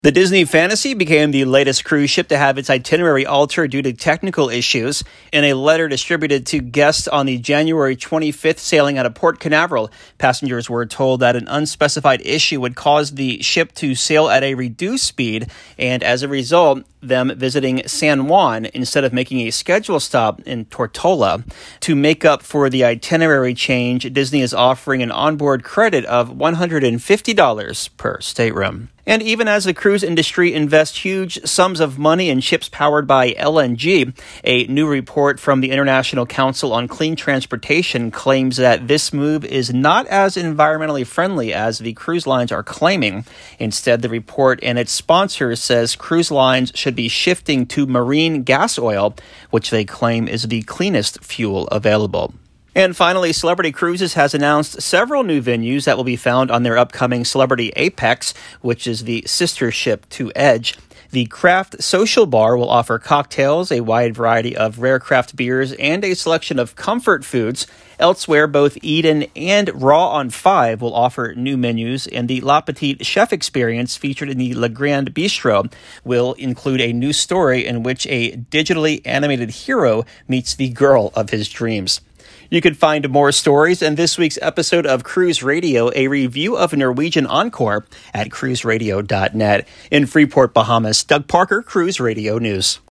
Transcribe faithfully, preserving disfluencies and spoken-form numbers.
The Disney Fantasy became the latest cruise ship to have its itinerary altered due to technical issues. In a letter distributed to guests on the January twenty-fifth sailing out of Port Canaveral, passengers were told that an unspecified issue would cause the ship to sail at a reduced speed, and as a result, them visiting San Juan instead of making a scheduled stop in Tortola. To make up for the itinerary change, Disney is offering an onboard credit of one hundred fifty dollars per stateroom. And even as the cruise industry invests huge sums of money in ships powered by L N G, a new report from the International Council on Clean Transportation claims that this move is not as environmentally friendly as the cruise lines are claiming. Instead, the report and its sponsors says cruise lines should be shifting to marine gas oil, which they claim is the cleanest fuel available. And finally, Celebrity Cruises has announced several new venues that will be found on their upcoming Celebrity Apex, which is the sister ship to Edge. The Craft Social Bar will offer cocktails, a wide variety of rare craft beers, and a selection of comfort foods. Elsewhere, both Eden and Raw on Five will offer new menus, and the La Petite Chef experience featured in the Le Grand Bistro will include a new story in which a digitally animated hero meets the girl of his dreams. You can find more stories in this week's episode of Cruise Radio, a review of Norwegian Encore, at cruise radio dot net. In Freeport, Bahamas, Doug Parker, Cruise Radio News.